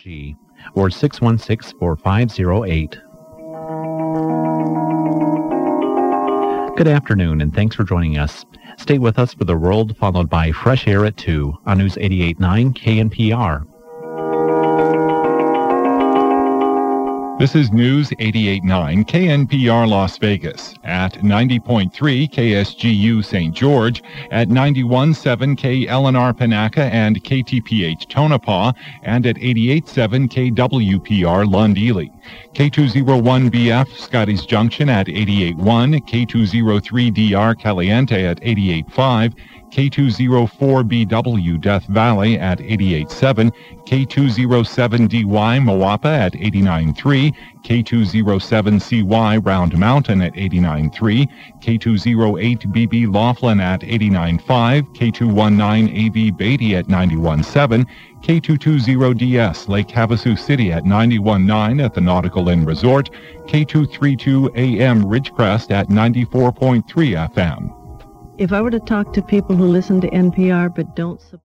G or 616-4508. Good afternoon, and thanks for joining us. Stay with us for the world, followed by Fresh Air at 2 on News 88.9 KNPR. This is News 88.9 KNPR Las Vegas at 90.3 KSGU St. George, at 91.7 KLNR Panaca and KTPH Tonopah, and at 88.7 KWPR Lund Ely. K201BF Scotty's Junction at 88.1, K203DR Caliente at 88.5, K204BW Death Valley at 88.7, K207DY Moapa at 89.3, K207CY Round Mountain at 89.3, K208BB Laughlin at 89.5, K219AV Beatty at 91.7, K220DS Lake Havasu City at 91.9 at the Nautical Inn Resort, K232AM Ridgecrest at 94.3 FM. If I were to talk to people who listen to NPR but don't support